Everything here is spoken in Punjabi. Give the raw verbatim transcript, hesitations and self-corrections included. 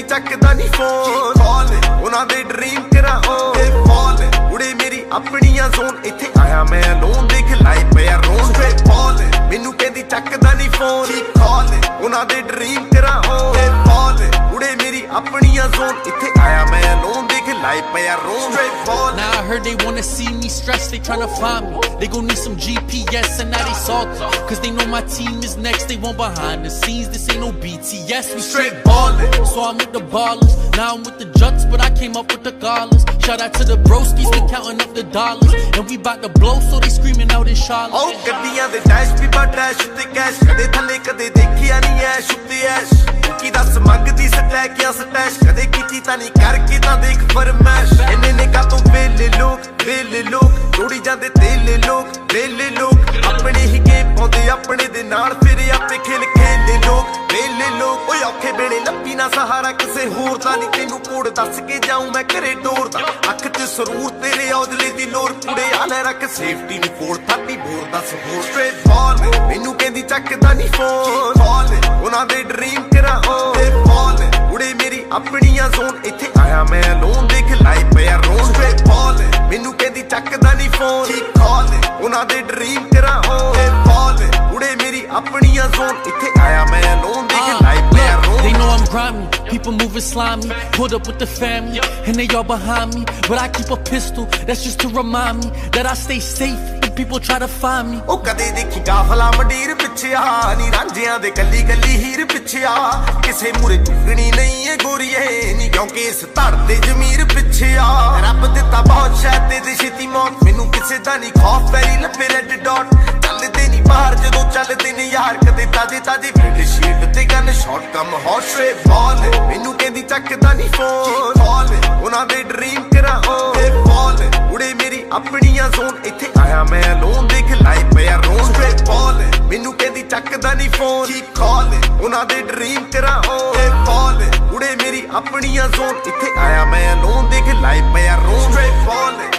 ਚੱਕਦਾ ਨਹੀਂ ਫੋਨ ਕਾਲ ਉਹਨਾਂ ਦੇ ਡ੍ਰੀਮ ਕਰਾਂ ਉਹ ਤੇ ਫਾਲ ਉੜੇ ਮੇਰੀ ਆਪਣੀਆਂ ਜ਼ੋਨ ਇੱਥੇ ਆਇਆ ਮੈਂ ਅਲੋਨ ਦੇਖ ਲਾਈ ਪਿਆ ਰੋਣ ਤੇ ਫਾਲ ਮੈਨੂੰ ਕਹਿੰਦੀ ਚੱਕਦਾ ਨਹੀਂ ਫੋਨ ਕਾਲ ਉਹਨਾਂ ਦੇ ਡ੍ਰੀਮ ਕਰਾਂ ਉਹ ਤੇ ਫਾਲ ਉੜੇ ਮੇਰੀ ਆਪਣੀਆਂ ਜ਼ੋਨ ਇੱਥੇ ਆਇਆ ਮੈਂ ਅਲੋਨ ਦੇਖ ਲਾਈ ਪਿਆ ਰੋਣ ਤੇ ਫਾਲ Now I heard they wanna see me stressed, they tryna find me. They gon' need some G P S and now they salty, cause they know my team is next. They want behind the scenes, this ain't no B T S, we straight ballin'. So I'm with the ballers, now I'm with the Juts, but I came up with the Galas. Shout out to the broskies, we counting up the dollars, and we bout to blow, so they screaming out in Charlotte. Oh, ਗੱਡੀਆਂ ਦੇ ਡੈਸ਼ ਵੀ ਬਾ ਡੈਸ਼ ਤੇ ਕੈਸ਼ ਕਦੇ ਥੱਲੇ ਕਦੇ ਦੇਖਿਆ ਨਹੀਂ ਐਸ਼ ਉੱਤੇ ਐਸ਼ ਕੀ ਦੱਸ ਮੰਗਦੀ ਸਟੈਕਿਆਂ ਸਟੈਸ਼ ਕਦੇ ਕੀਤੀ ਤਾਂ ਨਹੀਂ ਕਰਕੇ ਤਾਂ ਦੇਖ ਫਰਮੈਸ਼ ਇੰਨੇ ਨੇ ਕਾਤੋਂ ਵੇਲੇ ਲੋਕ ਵੇਲੇ ਲੋਕ ਤੋੜੀ ਜਾਂਦੇ ਤੇਲੇ ਲੋਕ ਵੇਲੇ ਲੋਕ ਆਪਣੇ ਹੀ ਗੇਮ ਪਾਉਂਦੇ ਆਪਣੇ ਦੇ ਨਾਲ ਫਿਰ ਆਪੇ ਖੇਲ ਖੇਲੇ ਲੋਕ ਵੇਲੇ ਲੋਕ ਓਏ ਔਖੇ ਵੇਲੇ ਲੱਭੀ ਨਾ ਸਹਾਰਾ ਕਿਸੇ ਹੋਰ ਦਾ ਨਹੀਂ ਤੈਨੂੰ ਕੋੜ ਦੱਸ ਕੇ ਜਾਊਂ ਮੈਂ ਘਰੇ ਡੋਰਦਾ ਅੱਖ 'ਚ ਸਰੂਰ ਤੇਰੇ ਔਜਲੇ ਦੀ ਲੋਰ ਕੁੜੇ ਆ ਲੈ ਰੱਖ ਸੇਫਟੀ ਨਹੀਂ ਕੋਲ ਥਾਪੀ ਬੋਰ ਦੱਸ ਹੋਰ ਸਟ੍ਰੇਟ ਬਾਲ ਮੈਨੂੰ ਕਹਿੰਦੀ ਚੱਕਦਾ ਨਹੀਂ ਫੋਨ ਕਾਲ ਉਹਨਾਂ ਦੇ ਡ੍ਰੀਮ ਕਰਾਂ ਉਹ ਤੇ ਫਾਲ ਉੜੇ ਮੇਰੀ ਆਪਣੀਆਂ ਜ਼ੋਨ ਇੱਥੇ ਆਇਆ ਮੈਂ ਅਲੋਨ ਦੇਖ ਲਾਈ ਪਿਆ ਰੋਣ ਤੇ ਫਾਲ ਮੈਨੂੰ ਕਹਿੰਦੀ ਚੱਕਦਾ ਨਹੀਂ ਫੋਨ ਕਾਲ ਉਹਨਾਂ ਦੇ ਡ੍ਰੀਮ ਕਰਾਂ ਉਹ ਤੇ ਫਾਲ ਉੜੇ ਮੇਰੀ ਆਪਣੀਆਂ ਜ਼ੋਨ ਇੱਥੇ ਆਇਆ ਮੈਂ ਅਲੋਨ ਦੇਖ ਲਾਈ ਪਿਆ ਰੋਣ They know I'm grimy, people moving slimy. Pulled up with the family, and they all behind me. But I keep a pistol, that's just to remind me that I stay safe when people try to find me. ਉਹ ਕਦੇ ਦੇਖੀ ਕਾਫਲਾ ਮੰਡੀਰ ਪਿੱਛੇ ਆ ਨੀ ਰਾਂਝਿਆਂ ਦੇ ਕੱਲੀ ਕੱਲੀ ਹੀਰ ਪਿੱਛੇ ਆ ਕਿਸੇ ਮੂਰੇ ਝੁਕਣੀ ਨਹੀਂ ਏ ਗੋਰੀਏ ਨੀ ਕਿਉਂਕਿ ਇਸ ਧੜ ਤੇ ਜ਼ਮੀਰ ਪਿੱਛੇ ਆ ਰੱਬ ਦਿੱਤਾ ਬਹੁਤ ਸ਼ਾਇਦ ਤੇ ਛੇਤੀ ਮੌਤ ਮੈਨੂੰ ਕਿਸੇ ਦਾ ਨਹੀਂ ਖੌਫ ਪੈਰੀ ਲੱਭੇ ਰੈੱਡ ਡਾਟ ਚੱਲਦੇ ਨਹੀਂ ਬਾਹਰ ਜਦੋਂ ਚੱਲਦੇ ਨੇ ਯਾਰ ਕਦੇ ਤਾਜੇ ਤਾਜੇ ਫੀਲਡ ਸ਼ੀਲਡ ਤੇ gun shot come hot straight ball ਮੈਨੂੰ ਕਹਿੰਦੀ ਚੱਕਦਾ ਨਹੀਂ ਫੋਨ ਕਾਲ ਉਹਨਾਂ ਦੇ ਡ੍ਰੀਮ ਕਰਾਂ ਉਹ ਤੇ ਫਾਲ ਉੜੇ ਮੇਰੀ ਆਪਣੀਆਂ ਜ਼ੋਨ ਇੱਥੇ ਆਇਆ ਮੈਂ ਅਲੋਨ ਦੇਖ ਲਾਈ ਪਿਆ ਰੋਣ ਸਟ੍ਰੇਟ ਬਾਲ ਮੈਨੂੰ ਕਹਿੰਦੀ ਚੱਕਦਾ ਨਹੀਂ ਫੋਨ ਕਾਲ ਉਹਨਾਂ ਦੇ ਡ੍ਰੀਮ ਕਰਾਂ ਉਹ ਤੇ ਫਾਲ ਉੜੇ ਮੇਰੀ ਆਪਣੀਆਂ ਜ਼ੋਨ ਇੱਥੇ ਆਇਆ ਮੈਂ ਅਲੋਨ ਦੇਖ ਲਾਈ ਪਿਆ ਰੋਣ ਸਟ੍ਰੇਟ ਬਾਲ